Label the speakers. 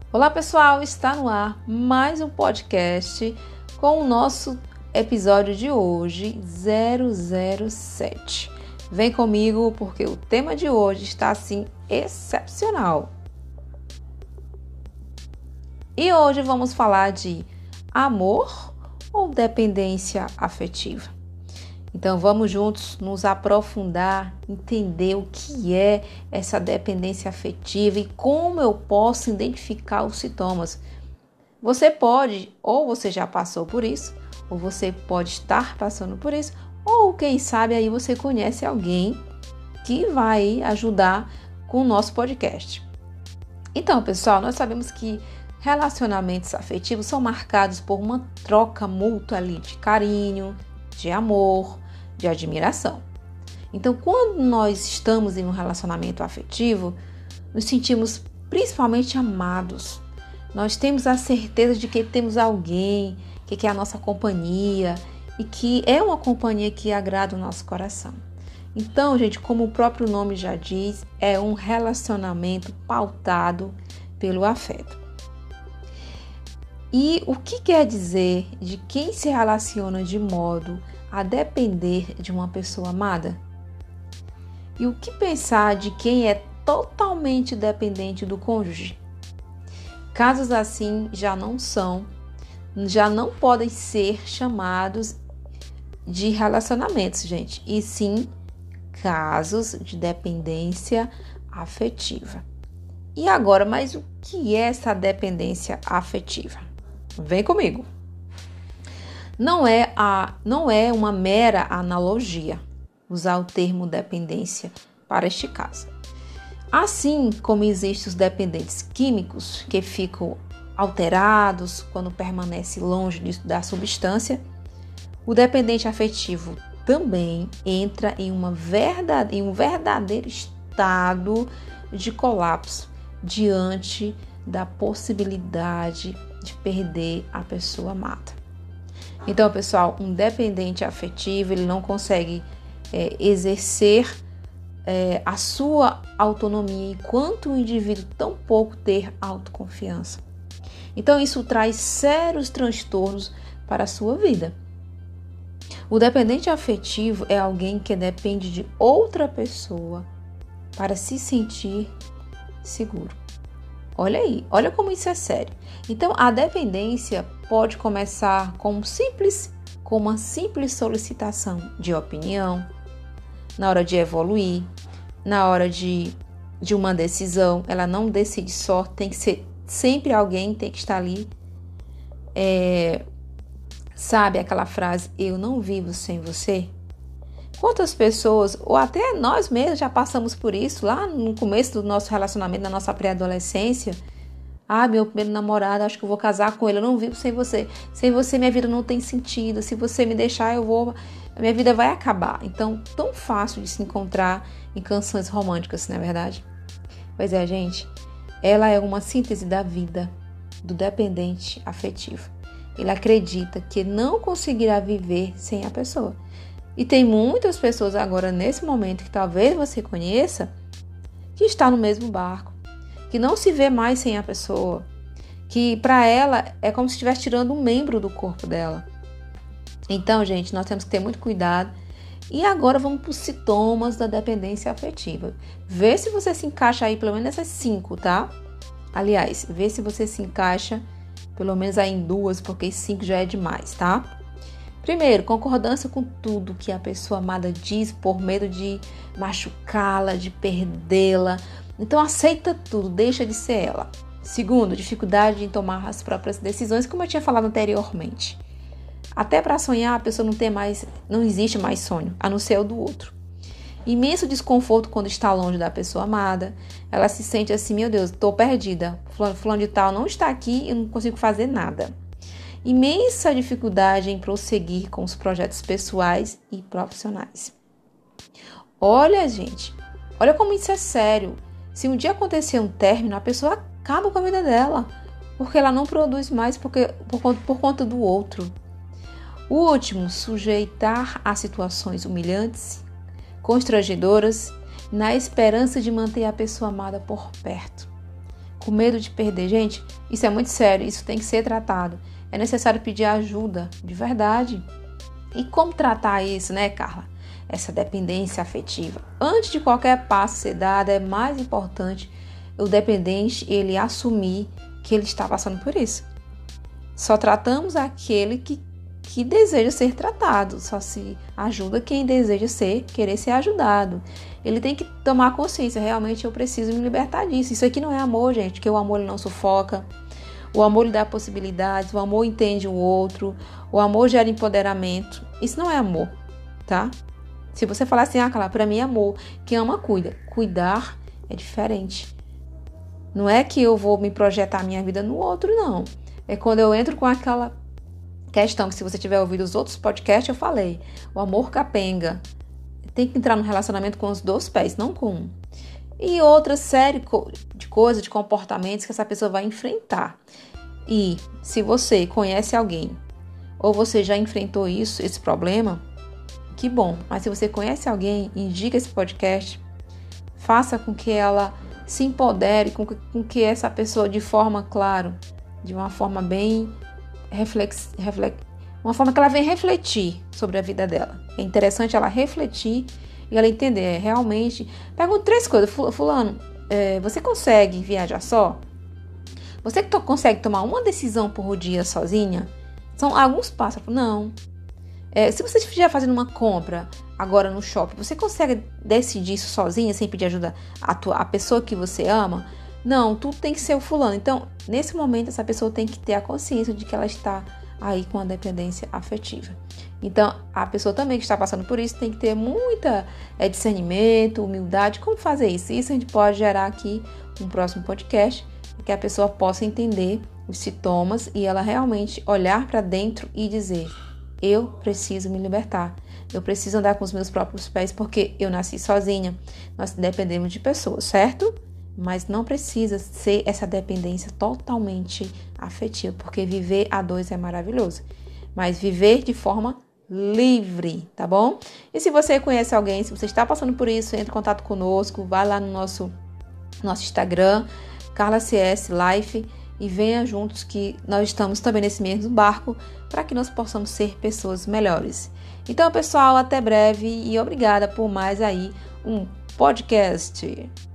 Speaker 1: Olá pessoal, está no ar mais um podcast com o nosso episódio de hoje 007. Vem comigo porque o tema de hoje está assim excepcional. E hoje vamos falar de amor ou dependência afetiva. Então vamos juntos nos aprofundar, entender o que é essa dependência afetiva e como eu posso identificar os sintomas. Você pode, ou você já passou por isso, ou você pode estar passando por isso, ou quem sabe aí você conhece alguém que vai ajudar com o nosso podcast. Então, pessoal, nós sabemos que relacionamentos afetivos são marcados por uma troca mútua ali de carinho, de amor, de admiração. Então, quando nós estamos em um relacionamento afetivo, nos sentimos principalmente amados. Nós temos a certeza de que temos alguém que quer a nossa companhia e que é uma companhia que agrada o nosso coração. Então, gente, como o próprio nome já diz, é um relacionamento pautado pelo afeto. E o que quer dizer de quem se relaciona de modo a depender de uma pessoa amada? E o que pensar de quem é totalmente dependente do cônjuge? Casos assim já não podem ser chamados de relacionamentos, gente, e sim casos de dependência afetiva. E agora, mas o que é essa dependência afetiva? Vem comigo. Não é uma mera analogia usar o termo dependência para este caso. Assim como existem os dependentes químicos que ficam alterados quando permanece longe da substância, o dependente afetivo também entra em um verdadeiro estado de colapso diante da possibilidade de perder a pessoa amada. Então, pessoal, um dependente afetivo, ele não consegue exercer a sua autonomia enquanto o indivíduo tampouco ter autoconfiança. Então, isso traz sérios transtornos para a sua vida. O dependente afetivo é alguém que depende de outra pessoa para se sentir seguro. Olha aí, olha como isso é sério. Então, a dependência pode começar com uma simples solicitação de opinião, na hora de evoluir, na hora de uma decisão. Ela não decide só, tem que ser sempre alguém, tem que estar ali. Sabe aquela frase, eu não vivo sem você? Quantas pessoas, ou até nós mesmos já passamos por isso lá no começo do nosso relacionamento, na nossa pré-adolescência. Meu primeiro namorado, acho que eu vou casar com ele, eu não vivo sem você. Sem você minha vida não tem sentido, se você me deixar a minha vida vai acabar. Então, tão fácil de se encontrar em canções românticas, não é verdade? Pois é, gente, ela é uma síntese da vida do dependente afetivo. Ele acredita que não conseguirá viver sem a pessoa. E tem muitas pessoas agora, nesse momento, que talvez você conheça, que está no mesmo barco, que não se vê mais sem a pessoa, que para ela é como se estivesse tirando um membro do corpo dela. Então, gente, nós temos que ter muito cuidado. E agora vamos para os sintomas da dependência afetiva. Vê se você se encaixa aí, pelo menos nessas 5, tá? Aliás, vê se você se encaixa pelo menos aí em 2, porque 5 já é demais, tá? Primeiro, concordância com tudo que a pessoa amada diz por medo de machucá-la, de perdê-la. Então, aceita tudo, deixa de ser ela. Segundo, dificuldade em tomar as próprias decisões, como eu tinha falado anteriormente. Até para sonhar, a pessoa não existe mais sonho, a não ser o do outro. Imenso desconforto quando está longe da pessoa amada. Ela se sente assim, meu Deus, estou perdida. Fulano de tal não está aqui, eu não consigo fazer nada. Imensa dificuldade em prosseguir com os projetos pessoais e profissionais. Olha, gente, olha como isso é sério. Se um dia acontecer um término, a pessoa acaba com a vida dela, porque ela não produz mais por conta do outro. O último, sujeitar a situações humilhantes, constrangedoras, na esperança de manter a pessoa amada por perto. com medo de perder. Gente, isso é muito sério, isso tem que ser tratado. É necessário pedir ajuda, de verdade. E como tratar isso, né, Carla? Essa dependência afetiva. Antes de qualquer passo ser dado, é mais importante o dependente ele assumir que ele está passando por isso. Só tratamos aquele que deseja ser tratado. Só se ajuda quem deseja querer ser ajudado. Ele tem que tomar consciência, realmente eu preciso me libertar disso. Isso aqui não é amor, gente, porque o amor ele não sufoca. O amor lhe dá possibilidades, o amor entende o outro, o amor gera empoderamento. Isso não é amor, tá? Se você falar assim, Carla, pra mim é amor. Quem ama, cuida. Cuidar é diferente. Não é que eu vou me projetar a minha vida no outro, não. É quando eu entro com aquela questão que se você tiver ouvido os outros podcasts, eu falei. O amor capenga. Tem que entrar no relacionamento com os dois pés, não com um. E outra série de coisas, de comportamentos que essa pessoa vai enfrentar. E se você conhece alguém, ou você já enfrentou esse problema, que bom. Mas se você conhece alguém, indica esse podcast, faça com que ela se empodere, com que essa pessoa, de forma, claro, de uma forma bem uma forma que ela venha refletir sobre a vida dela. É interessante ela refletir e ela entender, realmente. Pergunta 3 coisas. Fulano, você consegue viajar só? Você consegue tomar uma decisão por dia sozinha? São alguns passos. Não. Se você estiver fazendo uma compra agora no shopping, você consegue decidir isso sozinha, sem pedir ajuda a pessoa que você ama? Não, tudo tem que ser o fulano. Então, nesse momento, essa pessoa tem que ter a consciência de que ela está aí com a dependência afetiva. Então, a pessoa também que está passando por isso tem que ter muita discernimento, humildade. Como fazer isso? Isso a gente pode gerar aqui um próximo podcast, para que a pessoa possa entender os sintomas e ela realmente olhar para dentro e dizer: eu preciso me libertar. Eu preciso andar com os meus próprios pés porque eu nasci sozinha. Nós dependemos de pessoas, certo? Mas não precisa ser essa dependência totalmente afetiva, porque viver a 2 é maravilhoso. Mas viver de forma livre, tá bom? E se você conhece alguém, se você está passando por isso, entre em contato conosco, vai lá no nosso Instagram, Carla CS Life, e venha juntos que nós estamos também nesse mesmo barco para que nós possamos ser pessoas melhores. Então, pessoal, até breve e obrigada por mais aí um podcast.